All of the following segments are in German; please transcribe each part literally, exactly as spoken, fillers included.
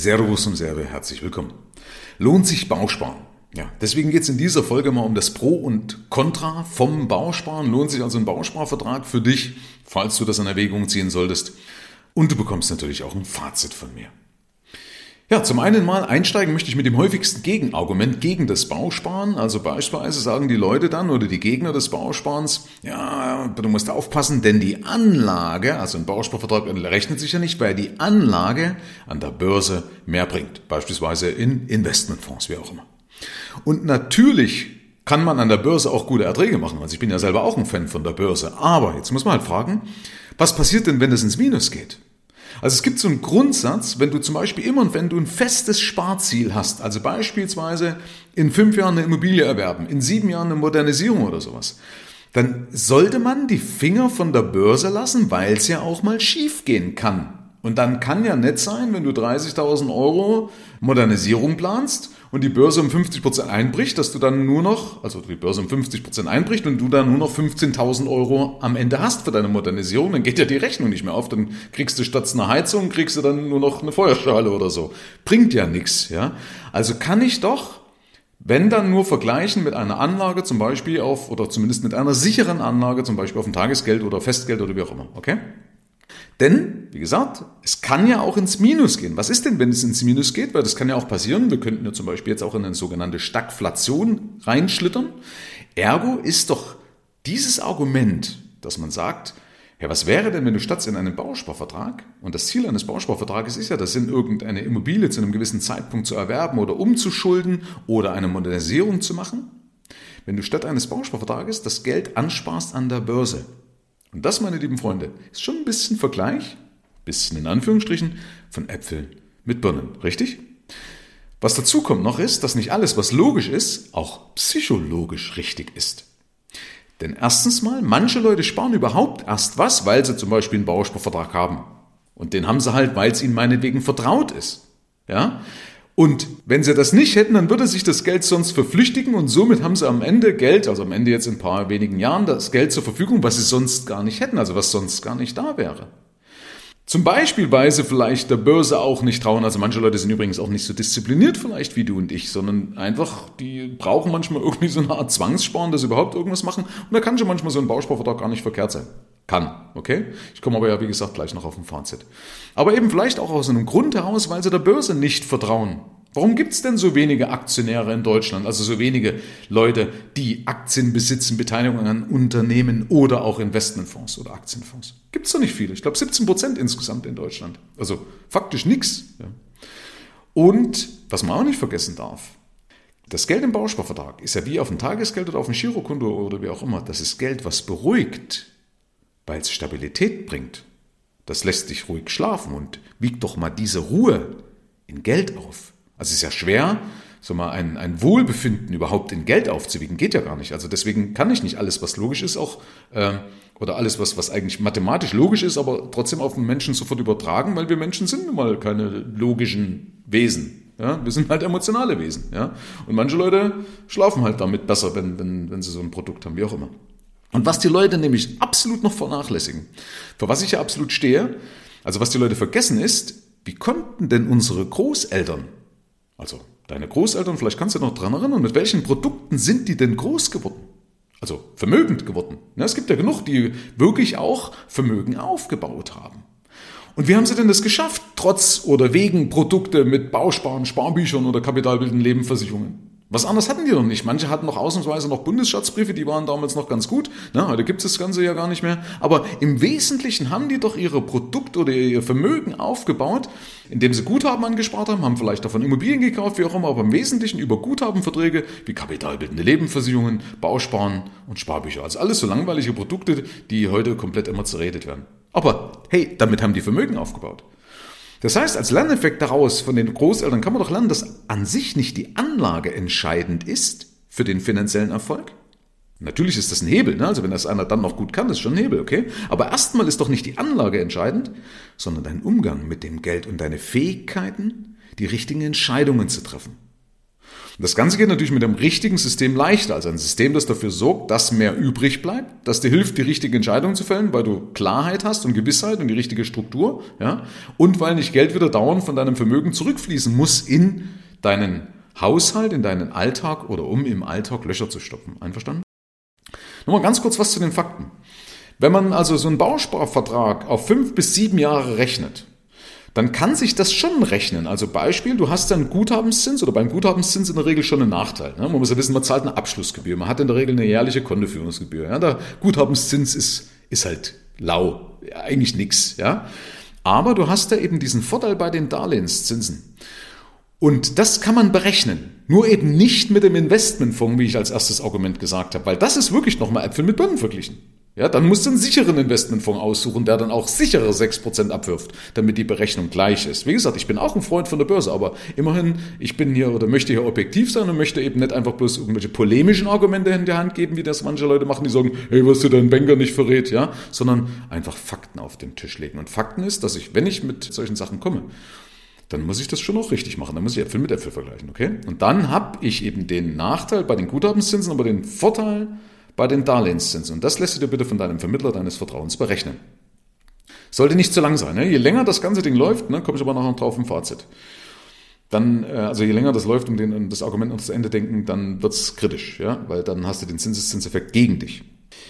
Servus und Serve, herzlich willkommen. Lohnt sich Bausparen? Ja, deswegen geht es in dieser Folge mal um das Pro und Contra vom Bausparen. Lohnt sich also ein Bausparvertrag für dich, falls du das in Erwägung ziehen solltest? Und du bekommst natürlich auch ein Fazit von mir. Ja, zum einen mal einsteigen möchte ich mit dem häufigsten Gegenargument gegen das Bausparen. Also beispielsweise sagen die Leute dann oder die Gegner des Bausparens, ja, du musst aufpassen, denn die Anlage, also ein Bausparvertrag rechnet sich ja nicht, weil die Anlage an der Börse mehr bringt. Beispielsweise in Investmentfonds, wie auch immer. Und natürlich kann man an der Börse auch gute Erträge machen. Also ich bin ja selber auch ein Fan von der Börse. Aber jetzt muss man halt fragen, was passiert denn, wenn es ins Minus geht? Also es gibt so einen Grundsatz, wenn du zum Beispiel immer und wenn du ein festes Sparziel hast, also beispielsweise in fünf Jahren eine Immobilie erwerben, in sieben Jahren eine Modernisierung oder sowas, dann sollte man die Finger von der Börse lassen, weil es ja auch mal schief gehen kann. Und dann kann ja nett sein, wenn du dreißigtausend Euro Modernisierung planst und die Börse um fünfzig Prozent einbricht, dass du dann nur noch, also die Börse um fünfzig Prozent einbricht und du dann nur noch fünfzehntausend Euro am Ende hast für deine Modernisierung, dann geht ja die Rechnung nicht mehr auf, dann kriegst du statt einer Heizung, kriegst du dann nur noch eine Feuerschale oder so. Bringt ja nichts, ja. Also kann ich doch, wenn dann nur vergleichen mit einer Anlage zum Beispiel auf, oder zumindest mit einer sicheren Anlage, zum Beispiel auf ein Tagesgeld oder Festgeld oder wie auch immer, okay? Denn, wie gesagt, es kann ja auch ins Minus gehen. Was ist denn, wenn es ins Minus geht? Weil das kann ja auch passieren. Wir könnten ja zum Beispiel jetzt auch in eine sogenannte Stagflation reinschlittern. Ergo ist doch dieses Argument, dass man sagt, ja, was wäre denn, wenn du statt in einem Bausparvertrag, und das Ziel eines Bausparvertrages ist ja, das in irgendeine Immobilie zu einem gewissen Zeitpunkt zu erwerben oder umzuschulden oder eine Modernisierung zu machen, wenn du statt eines Bausparvertrages das Geld ansparst an der Börse. Und das, meine lieben Freunde, ist schon ein bisschen Vergleich, bisschen in Anführungsstrichen, von Äpfeln mit Birnen, richtig? Was dazu kommt noch ist, dass nicht alles, was logisch ist, auch psychologisch richtig ist. Denn erstens mal, manche Leute sparen überhaupt erst was, weil sie zum Beispiel einen Bausparvertrag haben. Und den haben sie halt, weil es ihnen meinetwegen vertraut ist. Ja? Und wenn sie das nicht hätten, dann würde sich das Geld sonst verflüchtigen und somit haben sie am Ende Geld, also am Ende jetzt in ein paar wenigen Jahren, das Geld zur Verfügung, was sie sonst gar nicht hätten, also was sonst gar nicht da wäre. Zum Beispiel, weil sie vielleicht der Börse auch nicht trauen, also manche Leute sind übrigens auch nicht so diszipliniert vielleicht wie du und ich, sondern einfach, die brauchen manchmal irgendwie so eine Art Zwangssparen, dass sie überhaupt irgendwas machen und da kann schon manchmal so ein Bausparvertrag gar nicht verkehrt sein. Kann, okay? Ich komme aber ja, wie gesagt, gleich noch auf ein Fazit. Aber eben vielleicht auch aus einem Grund heraus, weil sie der Börse nicht vertrauen. Warum gibt es denn so wenige Aktionäre in Deutschland, also so wenige Leute, die Aktien besitzen, Beteiligungen an Unternehmen oder auch Investmentfonds oder Aktienfonds? Gibt es doch nicht viele. Ich glaube siebzehn Prozent insgesamt in Deutschland. Also faktisch nichts. Ja. Und was man auch nicht vergessen darf, das Geld im Bausparvertrag ist ja wie auf ein Tagesgeld oder auf ein Girokonto oder wie auch immer. Das ist Geld, was beruhigt, weil es Stabilität bringt. Das lässt dich ruhig schlafen und wiegt doch mal diese Ruhe in Geld auf. Also es ist ja schwer, so mal ein, ein Wohlbefinden überhaupt in Geld aufzuwiegen. Geht ja gar nicht. Also deswegen kann ich nicht alles, was logisch ist, auch äh, oder alles, was, was eigentlich mathematisch logisch ist, aber trotzdem auf den Menschen sofort übertragen, weil wir Menschen sind nun mal keine logischen Wesen. Ja? Wir sind halt emotionale Wesen. Ja? Und manche Leute schlafen halt damit besser, wenn, wenn, wenn sie so ein Produkt haben, wie auch immer. Und was die Leute nämlich absolut noch vernachlässigen, für was ich ja absolut stehe, also was die Leute vergessen ist, wie konnten denn unsere Großeltern, also deine Großeltern, vielleicht kannst du dich noch dran erinnern, mit welchen Produkten sind die denn groß geworden? Also vermögend geworden. Ja, es gibt ja genug, die wirklich auch Vermögen aufgebaut haben. Und wie haben sie denn das geschafft, trotz oder wegen Produkte mit Bausparen, Sparbüchern oder kapitalbildenden Lebensversicherungen? Was anderes hatten die noch nicht. Manche hatten noch ausnahmsweise noch Bundesschatzbriefe, die waren damals noch ganz gut. Na, heute gibt es das Ganze ja gar nicht mehr. Aber im Wesentlichen haben die doch ihre Produkte oder ihr Vermögen aufgebaut, indem sie Guthaben angespart haben, haben vielleicht davon Immobilien gekauft, wie auch immer, aber im Wesentlichen über Guthabenverträge wie kapitalbildende Lebensversicherungen, Bausparen und Sparbücher. Also alles so langweilige Produkte, die heute komplett immer zerredet werden. Aber hey, damit haben die Vermögen aufgebaut. Das heißt, als Lerneffekt daraus von den Großeltern kann man doch lernen, dass an sich nicht die Anlage entscheidend ist für den finanziellen Erfolg. Natürlich ist das ein Hebel, ne? Also wenn das einer dann noch gut kann, das ist schon ein Hebel, okay? Aber erstmal ist doch nicht die Anlage entscheidend, sondern dein Umgang mit dem Geld und deine Fähigkeiten, die richtigen Entscheidungen zu treffen. Das Ganze geht natürlich mit dem richtigen System leichter, also ein System, das dafür sorgt, dass mehr übrig bleibt, das dir hilft, die richtige Entscheidung zu fällen, weil du Klarheit hast und Gewissheit und die richtige Struktur, ja, und weil nicht Geld wieder dauernd von deinem Vermögen zurückfließen muss in deinen Haushalt, in deinen Alltag oder um im Alltag Löcher zu stopfen. Einverstanden? Nochmal ganz kurz was zu den Fakten. Wenn man also so einen Bausparvertrag auf fünf bis sieben Jahre rechnet, dann kann sich das schon rechnen. Also Beispiel, du hast einen Guthabenszins oder beim Guthabenszins in der Regel schon einen Nachteil. Man muss ja wissen, man zahlt eine Abschlussgebühr. Man hat in der Regel eine jährliche Kontoführungsgebühr. Ja, der Guthabenszins ist, ist halt lau, ja, eigentlich nix. Ja. Aber du hast da eben diesen Vorteil bei den Darlehenszinsen. Und das kann man berechnen. Nur eben nicht mit dem Investmentfonds, wie ich als erstes Argument gesagt habe. Weil das ist wirklich nochmal Äpfel mit Birnen verglichen. Ja, dann musst du einen sicheren Investmentfonds aussuchen, der dann auch sichere sechs Prozent abwirft, damit die Berechnung gleich ist. Wie gesagt, ich bin auch ein Freund von der Börse, aber immerhin, ich bin hier oder möchte hier objektiv sein und möchte eben nicht einfach bloß irgendwelche polemischen Argumente in die Hand geben, wie das manche Leute machen, die sagen, hey, was du deinen Banker nicht verrät, ja, sondern einfach Fakten auf den Tisch legen. Und Fakten ist, dass ich, wenn ich mit solchen Sachen komme, dann muss ich das schon auch richtig machen. Dann muss ich Äpfel mit Äpfel vergleichen, okay? Und dann habe ich eben den Nachteil bei den Guthabenszinsen, aber den Vorteil bei den Darlehenszinsen. Und das lässt du dir bitte von deinem Vermittler deines Vertrauens berechnen. Sollte nicht zu lang sein. Ne? Je länger das ganze Ding läuft, ne, komme ich aber nachher drauf im Fazit. Dann, äh, also je länger das läuft, um, den, um das Argument noch zu Ende denken, dann wird es kritisch, ja? Weil dann hast du den Zinseszinseffekt gegen dich.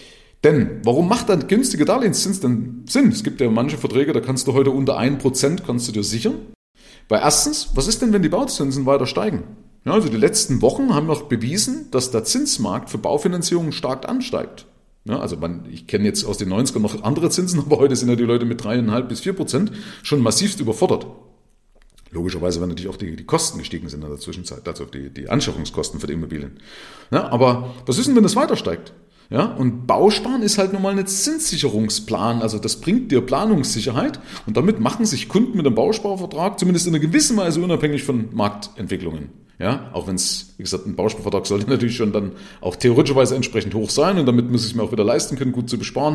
Denn, warum macht ein günstiger Darlehenszins denn Sinn? Es gibt ja manche Verträge, da kannst du heute unter ein Prozent kannst du dir sichern. Weil erstens, was ist denn, wenn die Bauzinsen weiter steigen? Ja, also die letzten Wochen haben noch bewiesen, dass der Zinsmarkt für Baufinanzierung stark ansteigt. Ja, also man, ich kenne jetzt aus den neunzigern noch andere Zinsen, aber heute sind ja die Leute mit drei Komma fünf bis vier Prozent schon massivst überfordert. Logischerweise, weil natürlich auch die, die Kosten gestiegen sind in der Zwischenzeit, also die, die Anschaffungskosten für die Immobilien. Ja, aber was ist denn, wenn das weiter steigt? Ja, und Bausparen ist halt nun mal ein Zinssicherungsplan, also das bringt dir Planungssicherheit und damit machen sich Kunden mit einem Bausparvertrag zumindest in einer gewissen Weise unabhängig von Marktentwicklungen. Ja, auch wenn es, wie gesagt, ein Bausparvertrag sollte natürlich schon dann auch theoretischerweise entsprechend hoch sein und damit muss ich es mir auch wieder leisten können, gut zu besparen.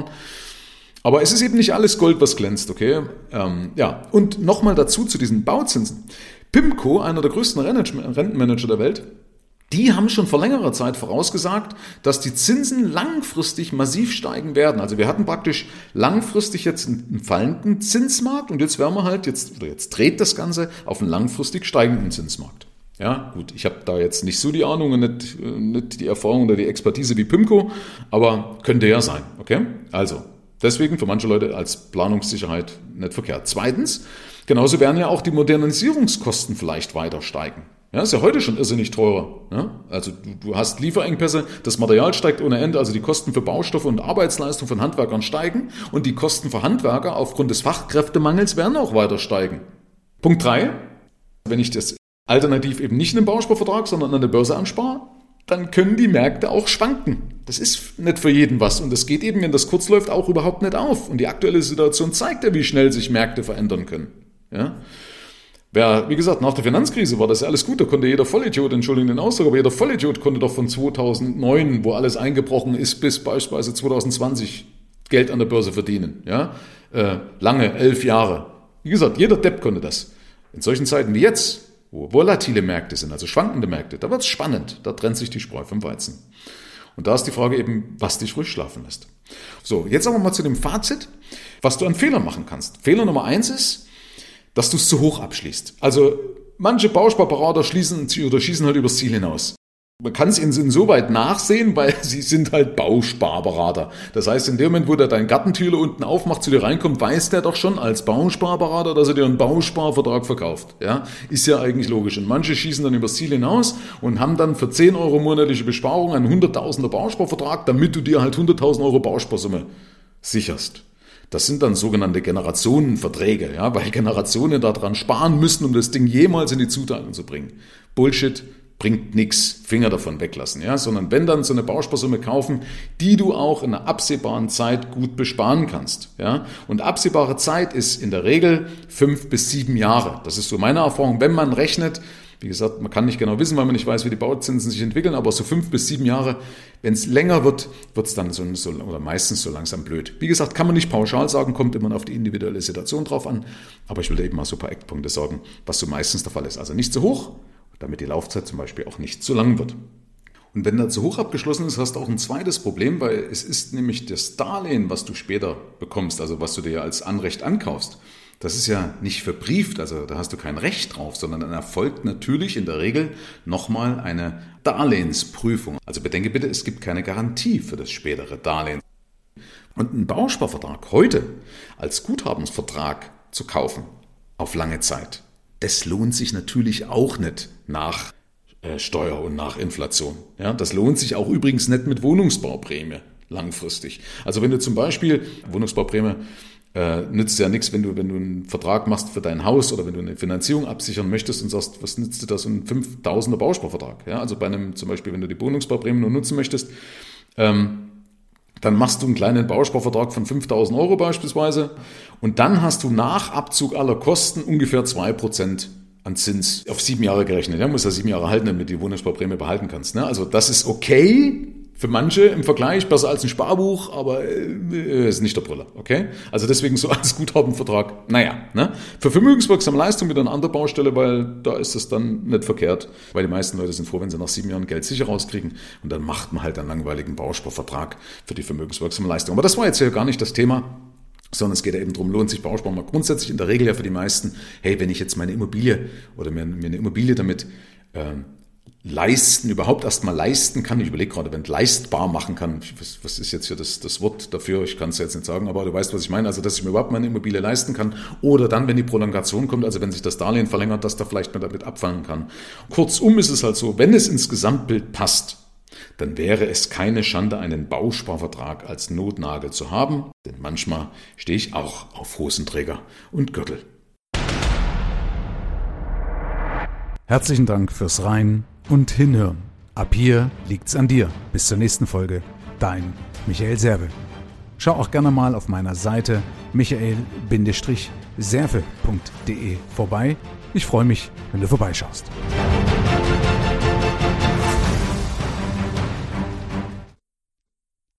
Aber es ist eben nicht alles Gold, was glänzt, okay? Ähm, ja, und nochmal dazu zu diesen Bauzinsen. PIMCO, einer der größten Rentenmanager der Welt, die haben schon vor längerer Zeit vorausgesagt, dass die Zinsen langfristig massiv steigen werden. Also wir hatten praktisch langfristig jetzt einen fallenden Zinsmarkt und jetzt werden wir halt, jetzt, oder jetzt dreht das Ganze auf einen langfristig steigenden Zinsmarkt. Ja, gut, ich habe da jetzt nicht so die Ahnung und nicht, nicht die Erfahrung oder die Expertise wie PIMCO, aber könnte ja sein, okay? Also, deswegen für manche Leute als Planungssicherheit nicht verkehrt. Zweitens, genauso werden ja auch die Modernisierungskosten vielleicht weiter steigen. Ja, ist ja heute schon irrsinnig teurer. Ja? Also du, du hast Lieferengpässe, das Material steigt ohne Ende, also die Kosten für Baustoffe und Arbeitsleistung von Handwerkern steigen und die Kosten für Handwerker aufgrund des Fachkräftemangels werden auch weiter steigen. Punkt drei, wenn ich das alternativ eben nicht in einem Bausparvertrag, sondern an der Börse anspare, dann können die Märkte auch schwanken. Das ist nicht für jeden was und das geht eben, wenn das kurz läuft, auch überhaupt nicht auf. Und die aktuelle Situation zeigt ja, wie schnell sich Märkte verändern können. Ja? Wer, wie gesagt, nach der Finanzkrise war das ja alles gut, da konnte jeder Vollidiot, Entschuldigung den Ausdruck, aber jeder Vollidiot konnte doch von zweitausendneun, wo alles eingebrochen ist, bis beispielsweise zweitausendzwanzig Geld an der Börse verdienen. Ja? Äh, lange, elf Jahre. Wie gesagt, jeder Depp konnte das. In solchen Zeiten wie jetzt, wo volatile Märkte sind, also schwankende Märkte, da wird es spannend, da trennt sich die Spreu vom Weizen. Und da ist die Frage eben, was dich ruhig schlafen lässt. So, jetzt aber mal zu dem Fazit, was du an Fehlern machen kannst. Fehler Nummer eins ist, dass du es zu hoch abschließt. Also manche Bausparberater schließen oder schießen halt übers Ziel hinaus. Man kann es ihnen insoweit nachsehen, weil sie sind halt Bausparberater. Das heißt, in dem Moment, wo der dein Gartentüre unten aufmacht, zu dir reinkommt, weiß der doch schon als Bausparberater, dass er dir einen Bausparvertrag verkauft. Ja, ist ja eigentlich logisch. Und manche schießen dann übers Ziel hinaus und haben dann für zehn Euro monatliche Besparung einen hunderttausender Bausparvertrag, damit du dir halt hunderttausend Euro Bausparsumme sicherst. Das sind dann sogenannte Generationenverträge, ja, weil Generationen daran sparen müssen, um das Ding jemals in die Zuteilung zu bringen. Bullshit, bringt nichts, Finger davon weglassen, ja, sondern wenn dann so eine Bausparsumme kaufen, die du auch in einer absehbaren Zeit gut besparen kannst, ja. Und absehbare Zeit ist in der Regel fünf bis sieben Jahre. Das ist so meine Erfahrung, wenn man rechnet. Wie gesagt, man kann nicht genau wissen, weil man nicht weiß, wie die Bauzinsen sich entwickeln, aber so fünf bis sieben Jahre, wenn es länger wird, wird es dann so, so oder meistens so langsam blöd. Wie gesagt, kann man nicht pauschal sagen, kommt immer auf die individuelle Situation drauf an, aber ich will eben mal so ein paar Eckpunkte sagen, was so meistens der Fall ist. Also nicht zu hoch, damit die Laufzeit zum Beispiel auch nicht zu lang wird. Und wenn das zu hoch abgeschlossen ist, hast du auch ein zweites Problem, weil es ist nämlich das Darlehen, was du später bekommst, also was du dir als Anrecht ankaufst. Das ist ja nicht verbrieft, also da hast du kein Recht drauf, sondern dann erfolgt natürlich in der Regel nochmal eine Darlehensprüfung. Also bedenke bitte, es gibt keine Garantie für das spätere Darlehen. Und einen Bausparvertrag heute als Guthabensvertrag zu kaufen, auf lange Zeit, das lohnt sich natürlich auch nicht nach äh, Steuer und nach Inflation. Ja, das lohnt sich auch übrigens nicht mit Wohnungsbauprämie langfristig. Also wenn du zum Beispiel, Wohnungsbauprämie äh, nützt ja nichts, wenn du, wenn du einen Vertrag machst für dein Haus oder wenn du eine Finanzierung absichern möchtest und sagst, was nützt dir das, ein fünftausender Bausparvertrag? Ja, also bei einem, zum Beispiel, wenn du die Wohnungsbauprämie nur nutzen möchtest, ähm, dann machst du einen kleinen Bausparvertrag von fünftausend Euro beispielsweise und dann hast du nach Abzug aller Kosten ungefähr zwei Prozent an Zins auf sieben Jahre gerechnet. Ja, musst ja sieben Jahre halten, damit du die Wohnungsbauprämie behalten kannst. Ne? Also das ist okay für manche im Vergleich, besser als ein Sparbuch, aber äh, ist nicht der Brüller. Okay? Also deswegen so als Guthabenvertrag, naja. Ne? Für vermögenswirksame Leistung wieder eine andere Baustelle, weil da ist es dann nicht verkehrt, weil die meisten Leute sind froh, wenn sie nach sieben Jahren Geld sicher rauskriegen und dann macht man halt einen langweiligen Bausparvertrag für die vermögenswirksame Leistung. Aber das war jetzt ja gar nicht das Thema, sondern es geht ja eben darum, lohnt sich Bausparen mal grundsätzlich in der Regel ja für die meisten, hey, wenn ich jetzt meine Immobilie oder mir, mir eine Immobilie damit äh, leisten, überhaupt erstmal leisten kann. Ich überlege gerade, wenn ich leistbar machen kann, was, was ist jetzt hier das, das Wort dafür? Ich kann es jetzt nicht sagen, aber du weißt, was ich meine. Also, dass ich mir überhaupt meine Immobilie leisten kann oder dann, wenn die Prolongation kommt, also wenn sich das Darlehen verlängert, dass da vielleicht man damit abfangen kann. Kurzum ist es halt so, wenn es ins Gesamtbild passt, dann wäre es keine Schande, einen Bausparvertrag als Notnagel zu haben, denn manchmal stehe ich auch auf Hosenträger und Gürtel. Herzlichen Dank fürs Rein und Hinhören. Ab hier liegt's an dir. Bis zur nächsten Folge. Dein Michael Serve. Schau auch gerne mal auf meiner Seite michael Serve punkt de vorbei. Ich freue mich, wenn du vorbeischaust.